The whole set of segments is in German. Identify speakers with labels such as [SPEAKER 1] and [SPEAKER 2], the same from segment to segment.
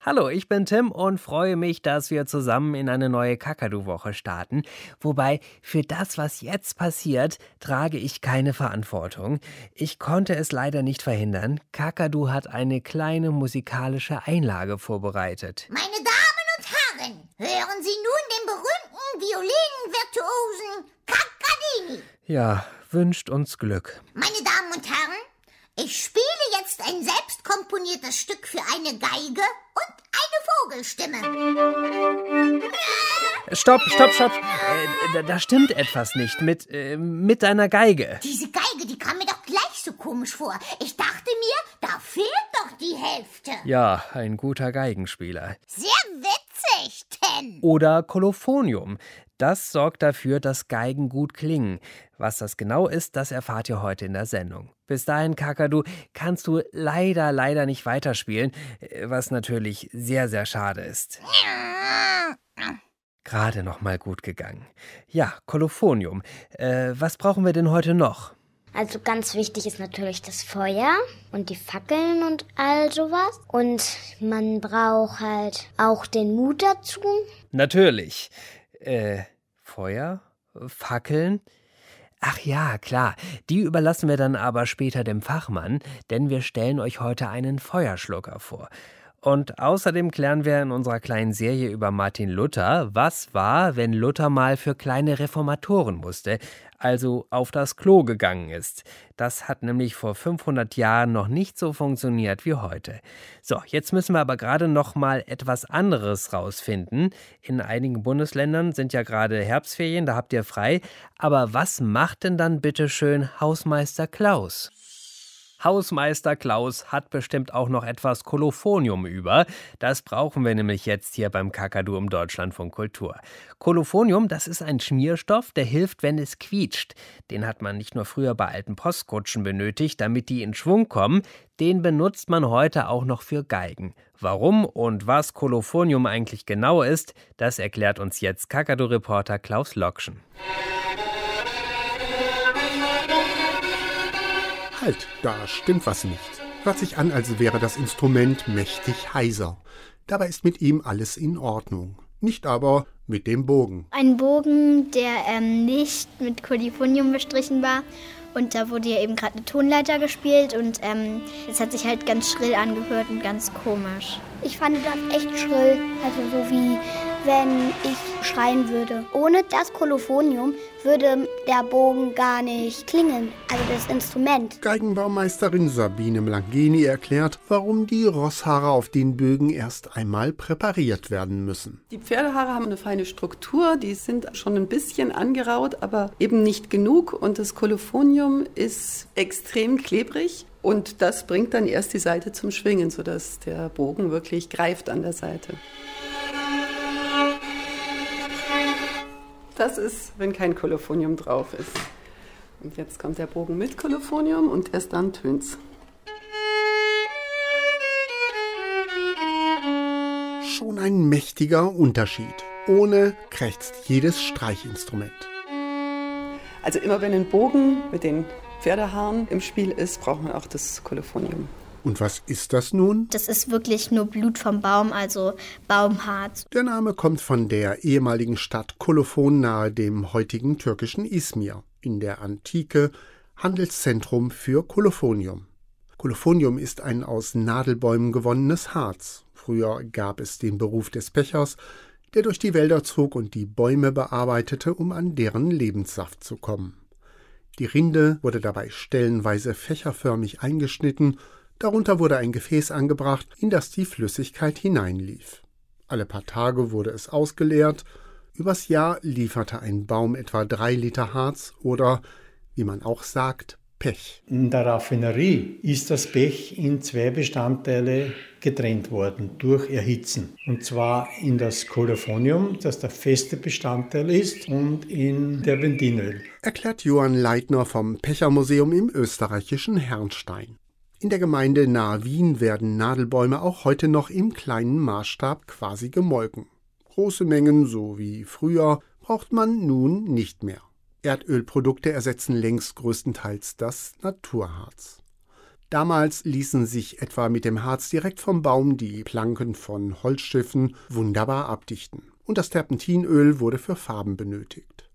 [SPEAKER 1] Hallo, ich bin Tim und freue mich, dass wir zusammen in eine neue Kakadu-Woche starten. Wobei, für das, was jetzt passiert, trage ich keine Verantwortung. Ich konnte es leider nicht verhindern. Kakadu hat eine kleine musikalische Einlage vorbereitet.
[SPEAKER 2] Meine Damen und Herren, hören Sie nun den berühmten Violinvirtuosen Kakadini.
[SPEAKER 1] Ja, wünscht uns Glück.
[SPEAKER 2] Meine Damen und Herren, ich spiele jetzt ein selbst komponiertes Stück für eine Geige und eine Vogelstimme.
[SPEAKER 1] Stopp. Da stimmt etwas nicht mit deiner Geige.
[SPEAKER 2] Diese Geige, die kam mir doch gleich so komisch vor. Ich dachte mir, da fehlt doch die Hälfte.
[SPEAKER 1] Ja, ein guter Geigenspieler.
[SPEAKER 2] Sehr witzig, Tim.
[SPEAKER 1] Oder Kolophonium. Das sorgt dafür, dass Geigen gut klingen. Was das genau ist, das erfahrt ihr heute in der Sendung. Bis dahin, Kakadu, kannst du leider nicht weiterspielen, was natürlich sehr, sehr schade ist. Gerade noch mal gut gegangen. Ja, Kolophonium. Was brauchen wir denn heute noch?
[SPEAKER 3] Also ganz wichtig ist natürlich das Feuer und die Fackeln und all sowas. Und man braucht halt auch den Mut dazu.
[SPEAKER 1] Natürlich. Feuer? Fackeln? Ach ja, klar. Die überlassen wir dann aber später dem Fachmann, denn wir stellen euch heute einen Feuerschlucker vor. Und außerdem klären wir in unserer kleinen Serie über Martin Luther, was war, wenn Luther mal für kleine Reformatoren musste, also auf das Klo gegangen ist. Das hat nämlich vor 500 Jahren noch nicht so funktioniert wie heute. So, jetzt müssen wir aber gerade noch mal etwas anderes rausfinden. In einigen Bundesländern sind ja gerade Herbstferien, da habt ihr frei. Aber was macht denn dann bitteschön Hausmeister Klaus? Hausmeister Klaus hat bestimmt auch noch etwas Kolophonium über. Das brauchen wir nämlich jetzt hier beim Kakadu im Deutschlandfunk Kultur. Kolophonium, das ist ein Schmierstoff, der hilft, wenn es quietscht. Den hat man nicht nur früher bei alten Postkutschen benötigt, damit die in Schwung kommen. Den benutzt man heute auch noch für Geigen. Warum und was Kolophonium eigentlich genau ist, das erklärt uns jetzt Kakadu-Reporter Klaus Lokschen.
[SPEAKER 4] Halt, da stimmt was nicht. Hört sich an, als wäre das Instrument mächtig heiser. Dabei ist mit ihm alles in Ordnung. Nicht aber mit dem Bogen.
[SPEAKER 5] Ein Bogen, der nicht mit Kolophonium bestrichen war. Und da wurde ja eben gerade eine Tonleiter gespielt und es hat sich halt ganz schrill angehört und ganz komisch.
[SPEAKER 6] Ich fand das echt schrill, also so wie wenn ich schreien würde. Ohne das Kolophonium würde der Bogen gar nicht klingen, also das Instrument.
[SPEAKER 4] Geigenbaumeisterin Sabine Mlangeni erklärt, warum die Rosshaare auf den Bögen erst einmal präpariert werden müssen.
[SPEAKER 7] Die Pferdehaare haben eine feine Struktur, die sind schon ein bisschen angeraut, aber eben nicht genug. Und das Kolophonium ist extrem klebrig. Und das bringt dann erst die Saite zum Schwingen, sodass der Bogen wirklich greift an der Saite. Das ist, wenn kein Kolophonium drauf ist. Und jetzt kommt der Bogen mit Kolophonium und erst dann tönt's.
[SPEAKER 4] Schon ein mächtiger Unterschied. Ohne krächzt jedes Streichinstrument.
[SPEAKER 7] Also immer wenn ein Bogen mit den Pferdehaaren im Spiel ist, braucht man auch das Kolophonium.
[SPEAKER 4] Und was ist das nun?
[SPEAKER 5] Das ist wirklich nur Blut vom Baum, also Baumharz.
[SPEAKER 4] Der Name kommt von der ehemaligen Stadt Kolophon nahe dem heutigen türkischen Izmir. In der Antike Handelszentrum für Kolophonium. Kolophonium ist ein aus Nadelbäumen gewonnenes Harz. Früher gab es den Beruf des Pächers, der durch die Wälder zog und die Bäume bearbeitete, um an deren Lebenssaft zu kommen. Die Rinde wurde dabei stellenweise fächerförmig eingeschnitten, darunter wurde ein Gefäß angebracht, in das die Flüssigkeit hineinlief. Alle paar Tage wurde es ausgeleert, übers Jahr lieferte ein Baum etwa 3 Liter Harz oder, wie man auch sagt, Pech.
[SPEAKER 8] In der Raffinerie ist das Pech in 2 Bestandteile getrennt worden durch Erhitzen. Und zwar in das Kolophonium, das der feste Bestandteil ist, und in Terpentinöl.
[SPEAKER 4] Erklärt Johann Leitner vom Pechermuseum im österreichischen Herrnstein. In der Gemeinde nahe Wien werden Nadelbäume auch heute noch im kleinen Maßstab quasi gemolken. Große Mengen, so wie früher, braucht man nun nicht mehr. Erdölprodukte ersetzen längst größtenteils das Naturharz. Damals ließen sich etwa mit dem Harz direkt vom Baum die Planken von Holzschiffen wunderbar abdichten. Und das Terpentinöl wurde für Farben benötigt.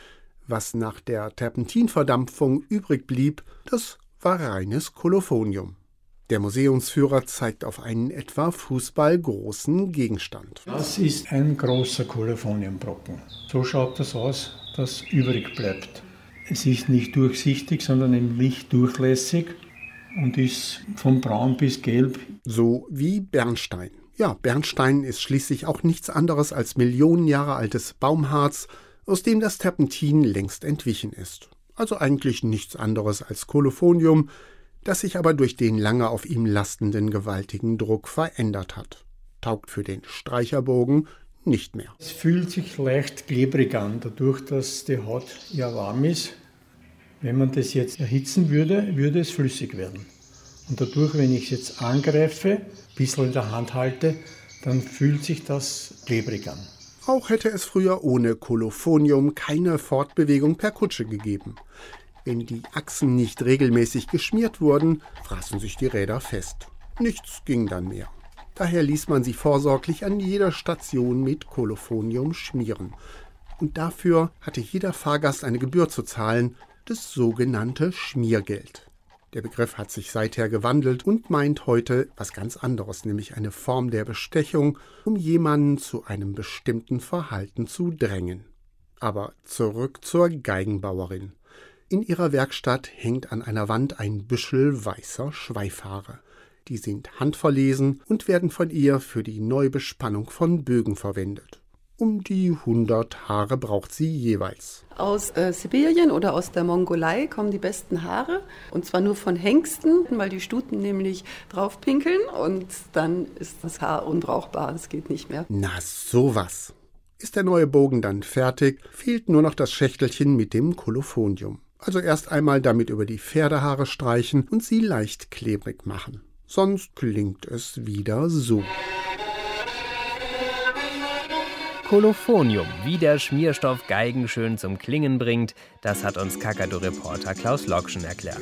[SPEAKER 4] Was nach der Terpentinverdampfung übrig blieb, das war reines Kolophonium. Der Museumsführer zeigt auf einen etwa fußballgroßen Gegenstand.
[SPEAKER 8] Das ist ein großer Kolophoniumbrocken. So schaut das aus, das übrig bleibt. Es ist nicht durchsichtig, sondern im Licht durchlässig und ist von braun bis gelb.
[SPEAKER 4] So wie Bernstein. Ja, Bernstein ist schließlich auch nichts anderes als Millionen Jahre altes Baumharz, aus dem das Terpentin längst entwichen ist. Also eigentlich nichts anderes als Kolophonium, das sich aber durch den lange auf ihm lastenden gewaltigen Druck verändert hat. Taugt für den Streicherbogen nicht mehr.
[SPEAKER 8] Es fühlt sich leicht klebrig an, dadurch, dass die Haut ja warm ist. Wenn man das jetzt erhitzen würde, würde es flüssig werden. Und dadurch, wenn ich es jetzt angreife, ein bisschen in der Hand halte, dann fühlt sich das klebrig an.
[SPEAKER 4] Auch hätte es früher ohne Kolophonium keine Fortbewegung per Kutsche gegeben. Wenn die Achsen nicht regelmäßig geschmiert wurden, fraßen sich die Räder fest. Nichts ging dann mehr. Daher ließ man sie vorsorglich an jeder Station mit Kolophonium schmieren. Und dafür hatte jeder Fahrgast eine Gebühr zu zahlen, das sogenannte Schmiergeld. Der Begriff hat sich seither gewandelt und meint heute was ganz anderes, nämlich eine Form der Bestechung, um jemanden zu einem bestimmten Verhalten zu drängen. Aber zurück zur Geigenbauerin. In ihrer Werkstatt hängt an einer Wand ein Büschel weißer Schweifhaare. Die sind handverlesen und werden von ihr für die Neubespannung von Bögen verwendet. Um die 100 Haare braucht sie jeweils.
[SPEAKER 7] Aus Sibirien oder aus der Mongolei kommen die besten Haare. Und zwar nur von Hengsten, weil die Stuten nämlich drauf pinkeln. Und dann ist das Haar unbrauchbar, das geht nicht mehr.
[SPEAKER 4] Na sowas. Ist der neue Bogen dann fertig, fehlt nur noch das Schächtelchen mit dem Kolophonium. Also erst einmal damit über die Pferdehaare streichen und sie leicht klebrig machen. Sonst klingt es wieder so.
[SPEAKER 1] Kolophonium, wie der Schmierstoff Geigen schön zum Klingen bringt, das hat uns Kakadu-Reporter Klaus Lokschen erklärt.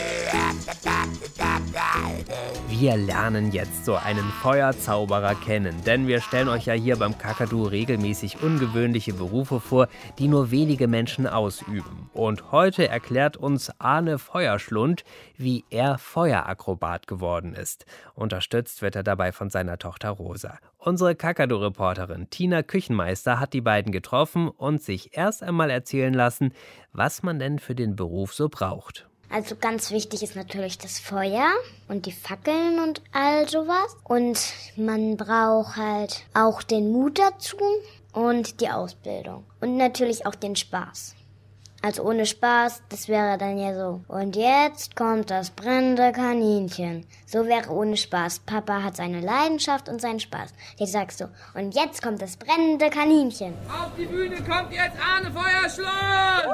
[SPEAKER 1] Wir lernen jetzt so einen Feuerzauberer kennen, denn wir stellen euch ja hier beim Kakadu regelmäßig ungewöhnliche Berufe vor, die nur wenige Menschen ausüben. Und heute erklärt uns Arne Feuerschlund, wie er Feuerakrobat geworden ist. Unterstützt wird er dabei von seiner Tochter Rosa. Unsere Kakadu-Reporterin Tina Küchenmeister hat die beiden getroffen und sich erst einmal erzählen lassen, was man denn für den Beruf so braucht.
[SPEAKER 3] Also ganz wichtig ist natürlich das Feuer und die Fackeln und all sowas. Und man braucht halt auch den Mut dazu und die Ausbildung. Und natürlich auch den Spaß. Also ohne Spaß, das wäre dann ja so. Und jetzt kommt das brennende Kaninchen. So wäre ohne Spaß. Papa hat seine Leidenschaft und seinen Spaß. Jetzt sagst du, und jetzt kommt das brennende Kaninchen.
[SPEAKER 9] Auf die Bühne kommt jetzt Arne Feuerschlund!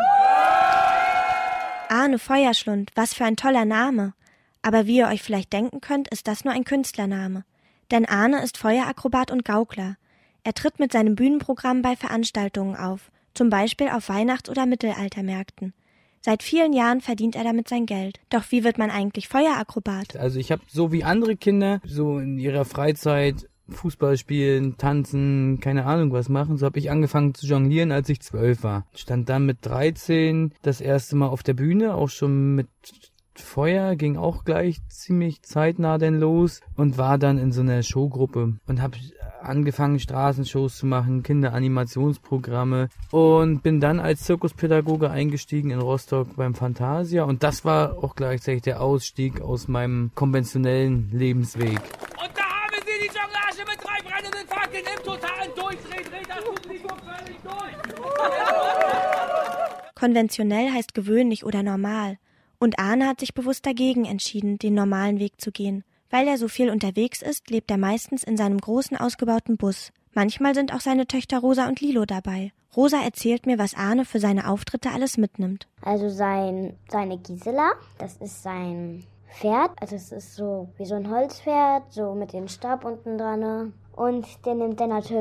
[SPEAKER 10] Arne Feuerschlund, was für ein toller Name. Aber wie ihr euch vielleicht denken könnt, ist das nur ein Künstlername. Denn Arne ist Feuerakrobat und Gaukler. Er tritt mit seinem Bühnenprogramm bei Veranstaltungen auf, zum Beispiel auf Weihnachts- oder Mittelaltermärkten. Seit vielen Jahren verdient er damit sein Geld. Doch wie wird man eigentlich Feuerakrobat?
[SPEAKER 11] Also ich habe so wie andere Kinder, so in ihrer Freizeit Fußball spielen, tanzen, keine Ahnung was machen. So habe ich angefangen zu jonglieren, als ich 12 war. Stand dann mit 13 das erste Mal auf der Bühne, auch schon mit Feuer, ging auch gleich ziemlich zeitnah denn los und war dann in so einer Showgruppe und habe angefangen Straßenshows zu machen, Kinderanimationsprogramme und bin dann als Zirkuspädagoge eingestiegen in Rostock beim Fantasia und das war auch gleichzeitig der Ausstieg aus meinem konventionellen Lebensweg.
[SPEAKER 9] Und da haben Sie die Jonglage mit 3 brennenden Fackeln im totalen Durchdreh, dreht das Publikum völlig durch.
[SPEAKER 10] Konventionell heißt gewöhnlich oder normal. Und Arne hat sich bewusst dagegen entschieden, den normalen Weg zu gehen. Weil er so viel unterwegs ist, lebt er meistens in seinem großen, ausgebauten Bus. Manchmal sind auch seine Töchter Rosa und Lilo dabei. Rosa erzählt mir, was Arne für seine Auftritte alles mitnimmt.
[SPEAKER 3] Also seine Gisela, das ist sein Pferd. Also es ist so wie so ein Holzpferd, so mit dem Stab unten dran. Und den nimmt er natürlich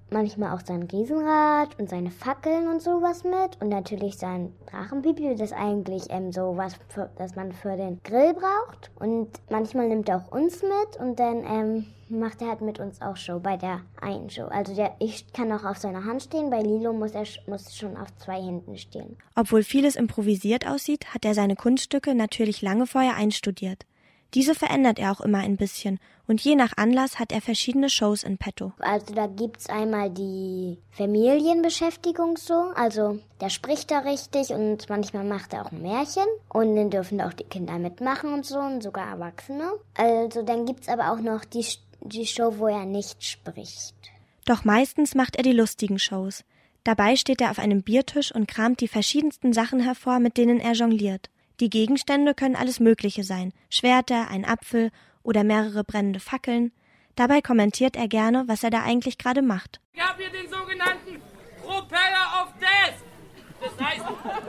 [SPEAKER 3] manchmal auch sein Riesenrad und seine Fackeln und sowas mit. Und natürlich sein Drachenpipi, das eigentlich sowas, das man für den Grill braucht. Und manchmal nimmt er auch uns mit und dann macht er halt mit uns auch Show bei der einen Show. Also ich kann auch auf seiner Hand stehen, bei Lilo muss schon auf 2 Händen stehen.
[SPEAKER 10] Obwohl vieles improvisiert aussieht, hat er seine Kunststücke natürlich lange vorher einstudiert. Diese verändert er auch immer ein bisschen und je nach Anlass hat er verschiedene Shows in petto.
[SPEAKER 3] Also da gibt's einmal die Familienbeschäftigung so, also der spricht da richtig und manchmal macht er auch ein Märchen und dann dürfen auch die Kinder mitmachen und so und sogar Erwachsene. Also dann gibt's aber auch noch die Show, wo er nicht spricht.
[SPEAKER 10] Doch meistens macht er die lustigen Shows. Dabei steht er auf einem Biertisch und kramt die verschiedensten Sachen hervor, mit denen er jongliert. Die Gegenstände können alles Mögliche sein, Schwerter, ein Apfel oder mehrere brennende Fackeln. Dabei kommentiert er gerne, was er da eigentlich gerade macht.
[SPEAKER 9] Ich habe hier den sogenannten Propeller of Death. Das heißt,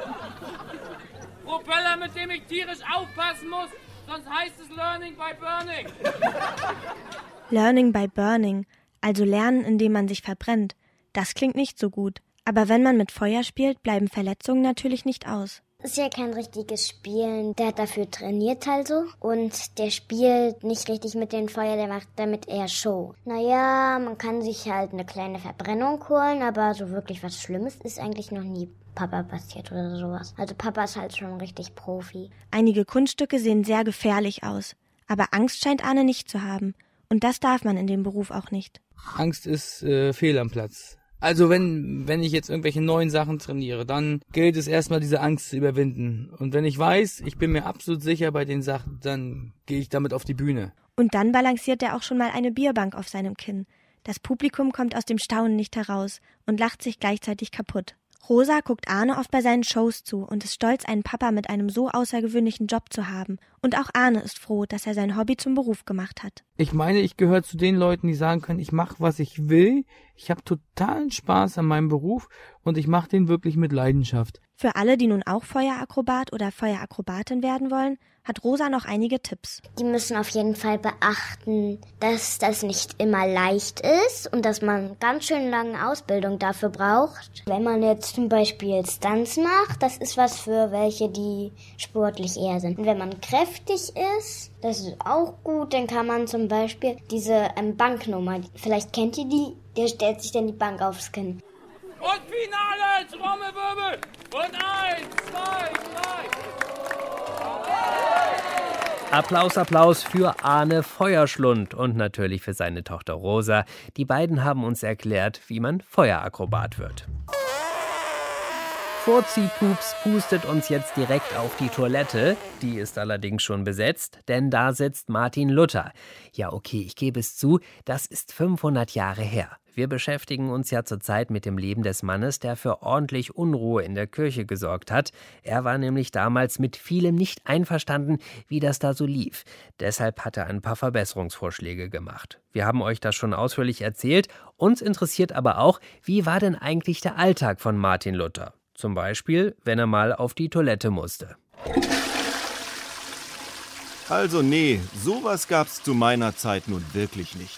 [SPEAKER 9] Propeller, mit dem ich tierisch aufpassen muss, sonst heißt es Learning by Burning.
[SPEAKER 10] Learning by Burning, also lernen, indem man sich verbrennt. Das klingt nicht so gut. Aber wenn man mit Feuer spielt, bleiben Verletzungen natürlich nicht aus.
[SPEAKER 3] Das ist ja kein richtiges Spielen. Der hat dafür trainiert also. Und der spielt nicht richtig mit dem Feuer, der macht damit eher Show. Naja, man kann sich halt eine kleine Verbrennung holen, aber so wirklich was Schlimmes ist eigentlich noch nie Papa passiert oder sowas. Also Papa ist halt schon richtig Profi.
[SPEAKER 10] Einige Kunststücke sehen sehr gefährlich aus. Aber Angst scheint Arne nicht zu haben. Und das darf man in dem Beruf auch nicht.
[SPEAKER 11] Angst ist fehl am Platz. Also wenn ich jetzt irgendwelche neuen Sachen trainiere, dann gilt es erstmal, diese Angst zu überwinden. Und wenn ich weiß, ich bin mir absolut sicher bei den Sachen, dann gehe ich damit auf die Bühne.
[SPEAKER 10] Und dann balanciert er auch schon mal eine Bierbank auf seinem Kinn. Das Publikum kommt aus dem Staunen nicht heraus und lacht sich gleichzeitig kaputt. Rosa guckt Arne oft bei seinen Shows zu und ist stolz, einen Papa mit einem so außergewöhnlichen Job zu haben. Und auch Arne ist froh, dass er sein Hobby zum Beruf gemacht hat.
[SPEAKER 11] Ich meine, ich gehöre zu den Leuten, die sagen können, ich mache, was ich will. Ich habe totalen Spaß an meinem Beruf und ich mache den wirklich mit Leidenschaft.
[SPEAKER 10] Für alle, die nun auch Feuerakrobat oder Feuerakrobatin werden wollen, hat Rosa noch einige Tipps.
[SPEAKER 3] Die müssen auf jeden Fall beachten, dass das nicht immer leicht ist und dass man ganz schön lange Ausbildung dafür braucht. Wenn man jetzt zum Beispiel Stunts macht, das ist was für welche, die sportlich eher sind. Und wenn man kräftig ist, das ist auch gut, dann kann man zum Beispiel diese Banknummer, vielleicht kennt ihr die, der stellt sich dann die Bank aufs Kinn.
[SPEAKER 9] Und Finale, Trommelwirbel. Und 1, 2, 3.
[SPEAKER 1] Applaus, Applaus für Arne Feuerschlund und natürlich für seine Tochter Rosa. Die beiden haben uns erklärt, wie man Feuerakrobat wird. Furzi-Pups pustet uns jetzt direkt auf die Toilette. Die ist allerdings schon besetzt, denn da sitzt Martin Luther. Ja, okay, ich gebe es zu, das ist 500 Jahre her. Wir beschäftigen uns ja zurzeit mit dem Leben des Mannes, der für ordentlich Unruhe in der Kirche gesorgt hat. Er war nämlich damals mit vielem nicht einverstanden, wie das da so lief. Deshalb hat er ein paar Verbesserungsvorschläge gemacht. Wir haben euch das schon ausführlich erzählt. Uns interessiert aber auch, wie war denn eigentlich der Alltag von Martin Luther? Zum Beispiel, wenn er mal auf die Toilette musste.
[SPEAKER 12] Also nee, sowas gab's zu meiner Zeit nun wirklich nicht.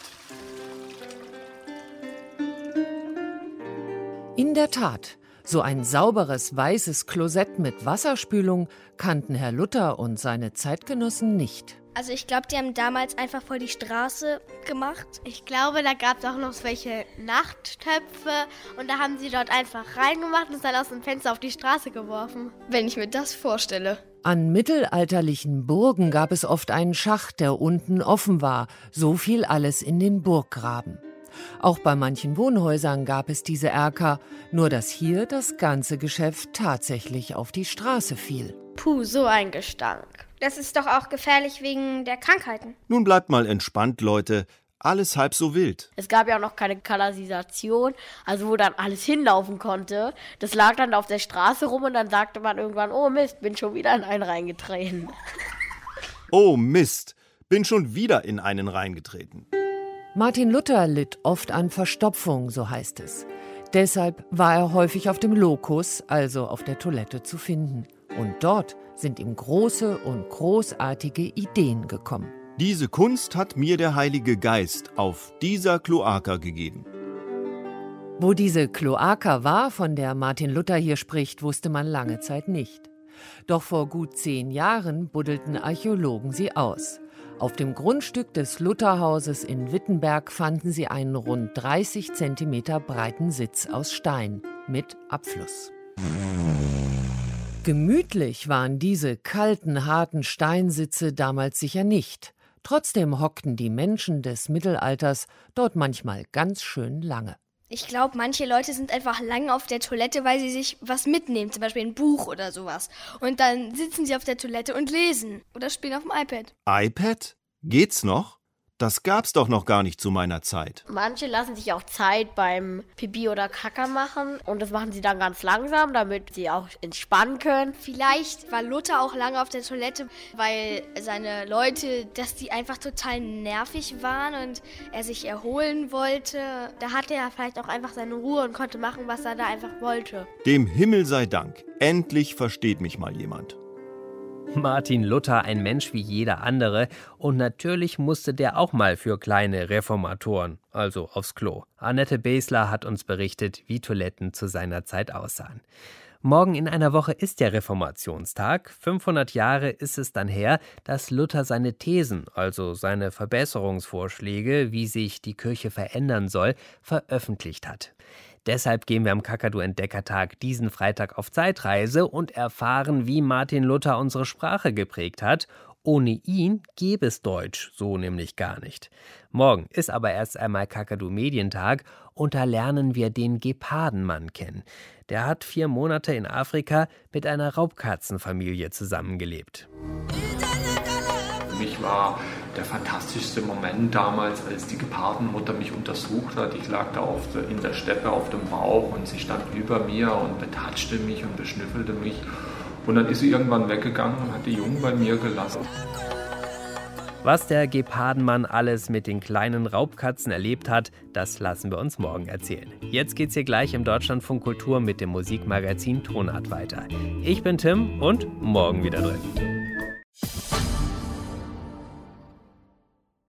[SPEAKER 13] In der Tat, so ein sauberes weißes Klosett mit Wasserspülung kannten Herr Luther und seine Zeitgenossen nicht.
[SPEAKER 6] Also ich glaube, die haben damals einfach vor die Straße gemacht.
[SPEAKER 5] Ich glaube, da gab es auch noch welche Nachttöpfe und da haben sie dort einfach reingemacht und es dann aus dem Fenster auf die Straße geworfen.
[SPEAKER 14] Wenn ich mir das vorstelle.
[SPEAKER 13] An mittelalterlichen Burgen gab es oft einen Schacht, der unten offen war. So fiel alles in den Burggraben. Auch bei manchen Wohnhäusern gab es diese Erker, nur dass hier das ganze Geschäft tatsächlich auf die Straße fiel.
[SPEAKER 5] Puh, so ein Gestank.
[SPEAKER 6] Das ist doch auch gefährlich wegen der Krankheiten.
[SPEAKER 12] Nun bleibt mal entspannt, Leute. Alles halb so wild.
[SPEAKER 15] Es gab ja auch noch keine Kanalisation, also wo dann alles hinlaufen konnte. Das lag dann auf der Straße rum und dann sagte man irgendwann, oh Mist, bin schon wieder in einen reingetreten.
[SPEAKER 12] Oh Mist, bin schon wieder in einen reingetreten.
[SPEAKER 13] Martin Luther litt oft an Verstopfung, so heißt es. Deshalb war er häufig auf dem Lokus, also auf der Toilette, zu finden. Und dort sind ihm große und großartige Ideen gekommen.
[SPEAKER 12] Diese Kunst hat mir der Heilige Geist auf dieser Kloaka gegeben.
[SPEAKER 13] Wo diese Kloaka war, von der Martin Luther hier spricht, wusste man lange Zeit nicht. Doch vor gut 10 Jahren buddelten Archäologen sie aus. Auf dem Grundstück des Lutherhauses in Wittenberg fanden sie einen rund 30 Zentimeter breiten Sitz aus Stein mit Abfluss. Gemütlich waren diese kalten, harten Steinsitze damals sicher nicht. Trotzdem hockten die Menschen des Mittelalters dort manchmal ganz schön lange.
[SPEAKER 16] Ich glaube, manche Leute sind einfach lange auf der Toilette, weil sie sich was mitnehmen, zum Beispiel ein Buch oder sowas. Und dann sitzen sie auf der Toilette und lesen oder spielen auf dem iPad.
[SPEAKER 12] iPad? Geht's noch? Das gab's doch noch gar nicht zu meiner Zeit.
[SPEAKER 15] Manche lassen sich auch Zeit beim Pipi oder Kacker machen und das machen sie dann ganz langsam, damit sie auch entspannen können.
[SPEAKER 16] Vielleicht war Luther auch lange auf der Toilette, weil seine Leute, dass die einfach total nervig waren und er sich erholen wollte. Da hatte er vielleicht auch einfach seine Ruhe und konnte machen, was er da einfach wollte.
[SPEAKER 12] Dem Himmel sei Dank. Endlich versteht mich mal jemand.
[SPEAKER 1] Martin Luther, ein Mensch wie jeder andere. Und natürlich musste der auch mal für kleine Reformatoren, also aufs Klo. Annette Besler hat uns berichtet, wie Toiletten zu seiner Zeit aussahen. Morgen in einer Woche ist der Reformationstag. 500 Jahre ist es dann her, dass Luther seine Thesen, also seine Verbesserungsvorschläge, wie sich die Kirche verändern soll, veröffentlicht hat. Deshalb gehen wir am Kakadu-Entdeckertag diesen Freitag auf Zeitreise und erfahren, wie Martin Luther unsere Sprache geprägt hat. Ohne ihn gäbe es Deutsch so nämlich gar nicht. Morgen ist aber erst einmal Kakadu-Medientag und da lernen wir den Gepardenmann kennen. Der hat 4 Monate in Afrika mit einer Raubkatzenfamilie zusammengelebt.
[SPEAKER 17] Für mich war der fantastischste Moment damals, als die Gepardenmutter mich untersucht hat. Ich lag da in der Steppe auf dem Bauch und sie stand über mir und betatschte mich und beschnüffelte mich. Und dann ist sie irgendwann weggegangen und hat die Jungen bei mir gelassen.
[SPEAKER 1] Was der Gepardenmann alles mit den kleinen Raubkatzen erlebt hat, das lassen wir uns morgen erzählen. Jetzt geht's hier gleich im Deutschlandfunk Kultur mit dem Musikmagazin Tonart weiter. Ich bin Tim und morgen wieder drin.